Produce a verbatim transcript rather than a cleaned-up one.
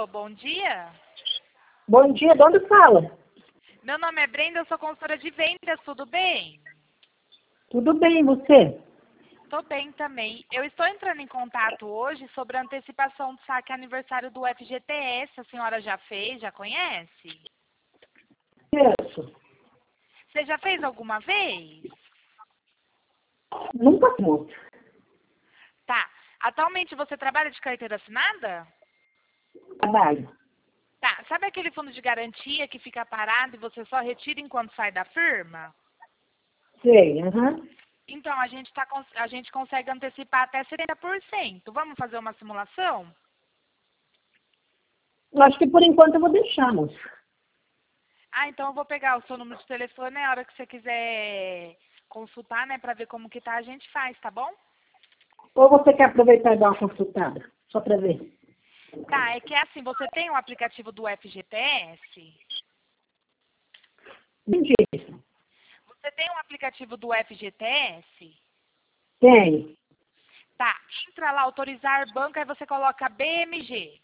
Alô, bom dia. Bom dia, de onde fala? Meu nome é Brenda, eu sou consultora de vendas, tudo bem? Tudo bem, e você? Tô bem também. Eu estou entrando em contato hoje sobre a antecipação do saque aniversário do F G T S. A senhora já fez, já conhece? Isso. Você já fez alguma vez? Nunca muito. Tá. Atualmente você trabalha de carteira assinada? Trabalho. Tá. Sabe aquele fundo de garantia que fica parado e você só retira enquanto sai da firma? Sei, aham. Então, a gente, tá, cons- a gente consegue antecipar até setenta por cento. Vamos fazer uma simulação? Eu acho que por enquanto eu vou deixar, moço. Ah, então eu vou pegar o seu número de telefone, a hora que você quiser consultar, né, pra ver como que tá, a gente faz, tá bom? Ou você quer aproveitar e dar uma consultada? Só para ver. Tá, é que é assim, você tem o aplicativo do F G T S? Entendi. Você tem um aplicativo do F G T S? Tem. Tá, entra lá, autorizar banco, aí você coloca B M G.